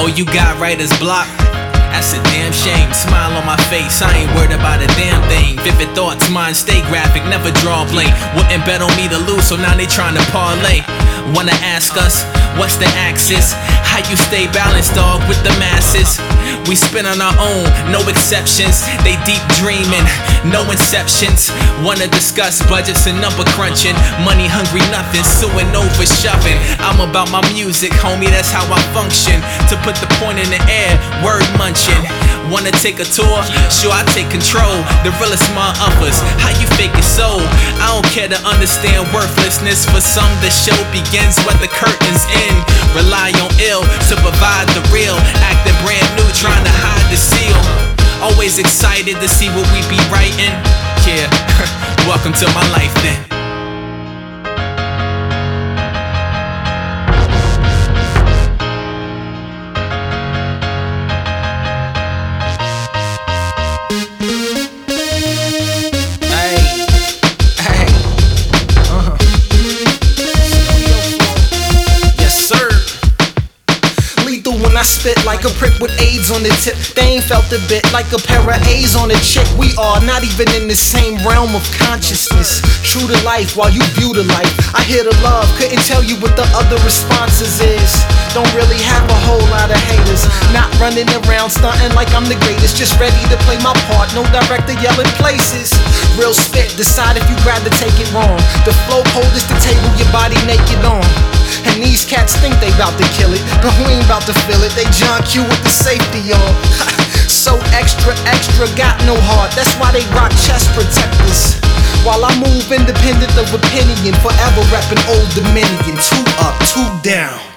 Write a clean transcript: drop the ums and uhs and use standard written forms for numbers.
Oh, you got writer's block? That's a damn shame. Smile on my face, I ain't worried about a damn thing. Vivid thoughts, mine stay graphic, never draw blank. Wouldn't bet on me to lose, so now they tryna parlay. Wanna ask us, what's the axis? How you stay balanced, dog, with the masses? We spin on our own, no exceptions. They deep dreaming, no inceptions. Wanna discuss budgets and number crunching. Money hungry, nothing, suing over shoving. I'm about my music, homie, that's how I function. To put the point in the air, word munching. Wanna take a tour? Sure, I take control. The realest my uppers, how you fake it so? I don't care to understand worthlessness. For some, the show begins where the curtains end. Rely on ill to provide the real. Acting brand new, trying to hide the seal. Always excited to see what we be writing. Yeah, welcome to my life then. When I spit like a prick with AIDS on the tip, they ain't felt a bit like a pair of A's on a chick. We are not even in the same realm of consciousness. True to life while you view the life. I hear the love, couldn't tell you what the other responses is. Don't really have a whole lot of haters. Not running around stunting like I'm the greatest. Just ready to play my part, no director yelling places. Real spit, decide if you'd rather take it wrong. The flow cold is the table your body naked on. And these cats think they bout to kill it, but we ain't bout to feel it. They John Q with the safety on. So extra, got no heart. That's why they rock chest protectors. While I move independent of opinion, forever reppin' Old Dominion. 2 up, 2 down.